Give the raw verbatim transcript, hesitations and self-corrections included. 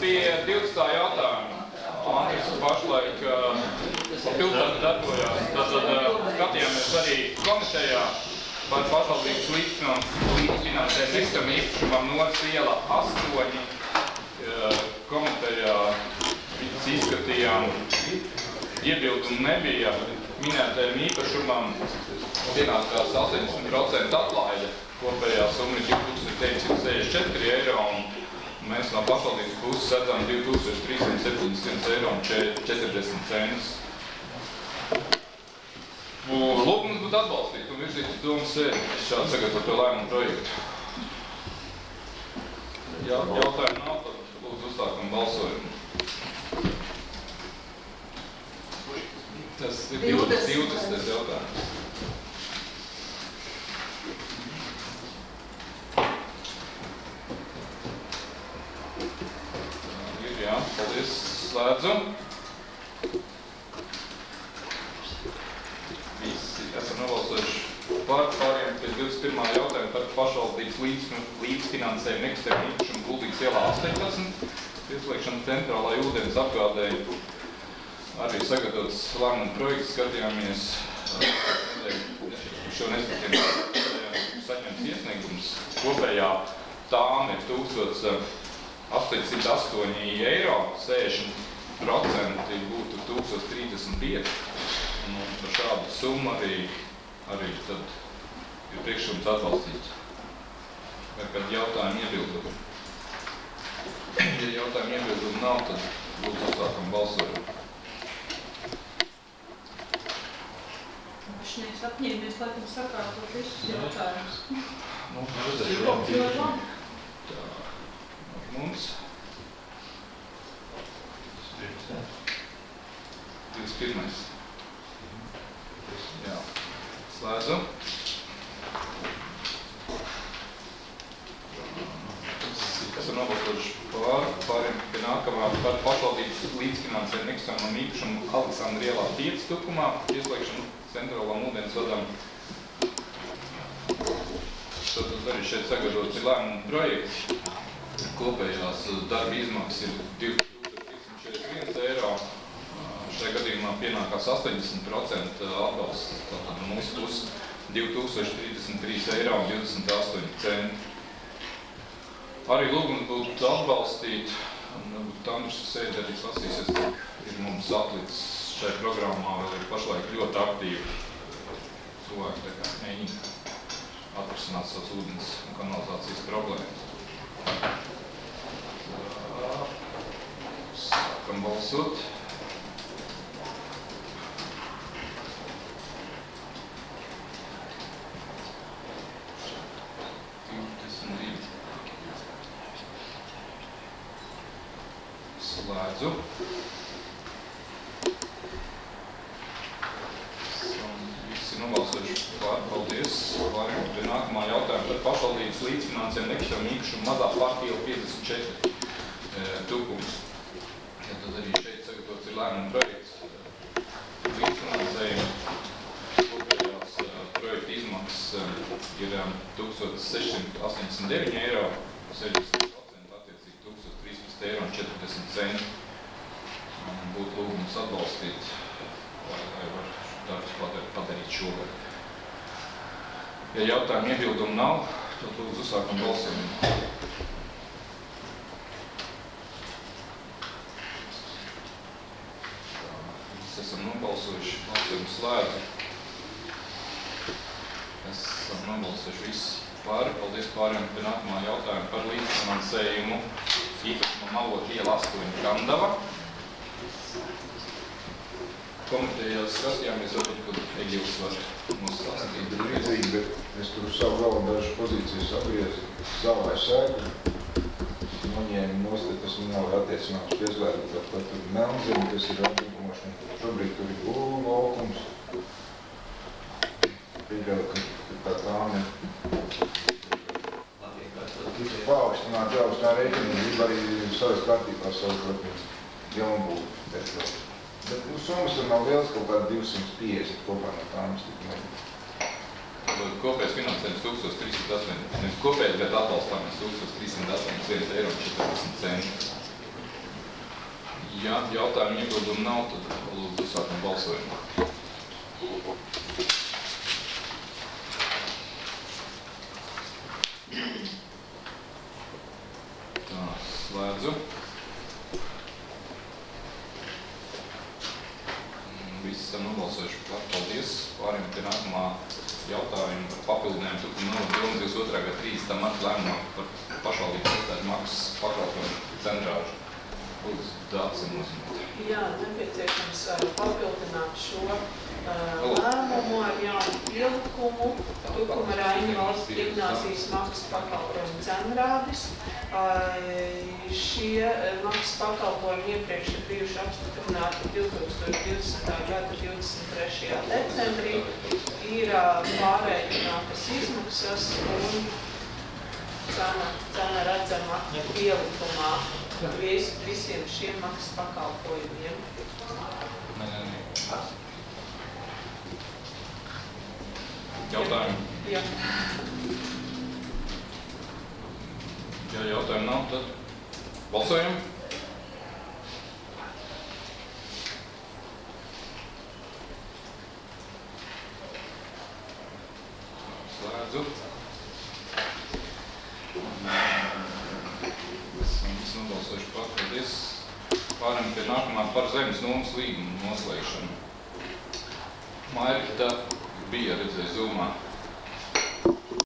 pie divdesmitā jautājuma. Andris pašlaik pilsēta darbojās. Tātad skatījāmies arī komitejā par pašvaldības līdzfinansējumu nekustamam īpašumam Noras iela astoņi. Komitejā izskatījām, iebildumu nebija minētajam īpašumam, pienākās astoņdesmit procenti atlaide, kopējā summa ir divi tūkstoši deviņsimt sešdesmit četri eiro, un mēs no pašvaldības puses redzam divi tūkstoši trīs simti septiņdesmit eiro un četrdesmit centus. Lūgums būtu atbalstīt un virzīt uz domu sēdi šādu sagatavoto lēmumu projektu. Jā, jautājumu nav, tad lūdzu uzsākam balsojumu. Tas ir divdesmitais jautājums. Ir, jā, paldies, slēdzu. Visi esam nobalsojuši par pāriem pēc divdesmit pirmā jautājuma par pašvaldības līdzfinansējumu nekustamam īpašumu Kuldīgas ielā astoņpadsmit. Pieslēgšana centrālai ūdens apgādēji arī sagatavots lēmumu projekts, skatījāmies, šo neskatījām saņemts iesniegums. Kopējā tām ir tūkstoš astoņsimt astoņi eiro, sešdesmit procenti būtu tūkstoš trīsdesmit pieci. Un par šādu summu arī, arī tad ir priekšlikums atbalstīts. Vai kādi jautājumi iebildumi? Ja jautājumi iebildumi nav, tad lūdzu uzsākam balsojumu. Viņš apņēmies, laikam, sakārtot visus jautājumus. Nu, redzēšu. Tā, mums. divdesmit pirmais. Jā. Slēdzu. Esam nobalsojuši par, pāriem pie nākamā par pašvaldības līdzfinansējumu nekustamam īpašumu Aleksandra ielā pieci tukumā, pieslēgšanu centrālām ūdensvadām. Tad arī šeit sagatavots ir lēmumu projekts. Kopējās darba izmaksas ir divi tūkstoši trīs simti četrdesmit viens eiro. Šajā gadījumā pienākās astoņdesmit procenti atbalsts. Tātad mūsu puses divi tūkstoši trīsdesmit trīs eiro un divdesmit astoņi centi. Arī lūgums būtu atbalstīt. Tandrs sēdē arī lasīsies, cik ir mums atlicis šajā programmā, vēl ir pašlaik ļoti aktīvi cilvēki, tā kā mēģina atrisināt savas ūdens un kanalizācijas problēmas. Sākam balsot. Slēdzu. Visi nobalsojuši par. Paldies. Pārējām pie nākamā jautājuma par pašvaldības līdzfinansējumu nekustamam īpašumu Mazā parka iela piecdesmit četri tukums. Ja tad arī šeit sagatavots ir lēmumu projekts. Līdzfinansējumu kopējās projekta izmaksas ir tūkstoš sešsimt astoņdesmit deviņi eiro, sešdesmit procenti attiecīgi tūkstoš trīspadsmit eiro un četrdesmit centi. Būtu lūgums atbalstīt, lai var darbus padarīt šogad. Ja jautājumu iebildumu nav, tad lūdzu uzsākam balsojumu. Mēs esam nobalsojuši, balsojumu slēdzu. Esam nobalsojuši visus par. Paldies pārējām pie nākamā jautājuma par līdzfinansējumu īpašumam Avot iela astoņi Kandava. Komitejās skatījāmies, varbūt, kad Egils var mūs stāstīt. Līdzīgi, bet es tur savu galvu dažu pozīcijas apgriezu savai sēku. Noņēmu nost, tas nav attiecināms pieslēdot, tad tur melnzemi, kas ir atbīgumošana. Šobrīd tur ir gulu laukums. Pieļauju, ka tā tām ir. Tikai paaugstināt jau uz tā rēķina, grib arī savas kārtībā savu jaunbūvu teritoriju. Bet nu, summas tur nav liels, kaut kādi divsimt piecdesmit kopā no tām stikmēm. Kopējais finansējums tūkstoš trīs simti astoņdesmit. Nevis kopējais, bet atbalstāmies tūkstoš trīs simti astoņdesmit viens eiro un četrdesmit centi. Ja jautājumu iebildumu nav, tad lūdzu sākam balsojumu. Tā, slēdzu. Visi esam nobalsojuši par. Paldies. Pārējām pie nākamā jautājuma par papildinājumu. Turpin no divas divas otrā gada trīsdesmitā marta lēmumā par pašvaldības iestāžu maksas pakalpojumu centrāžu. Lūdzu, Dācis nozīmēt. Jā, nepieciešams papildināt šo uh, lēmumu ar jaunu pielikumu. Tukuma Raņa valsts gimnāzijas maksas pakalpojumu centrādis. Uh, šie maksas pakalpojumi iepriekš ir bijuši apstiprināti divtūkstoš divdesmitā gada divdesmit trešajā decembrī. Ir uh, pārreikinātas izmaksas un cena, cena redzama pielikumā. Vis, visiem šiem maksas pakalpojumiem. Nē, nē, nē. Jautājumi? Jā. Ja jautājumu nav, tad balsojam. Slēdzu. Nobalsojuši par. Paldies. Pārējām pie nākamā par zemes nomas līgumu noslēgšanu. Mairita bija redzēja Zumā.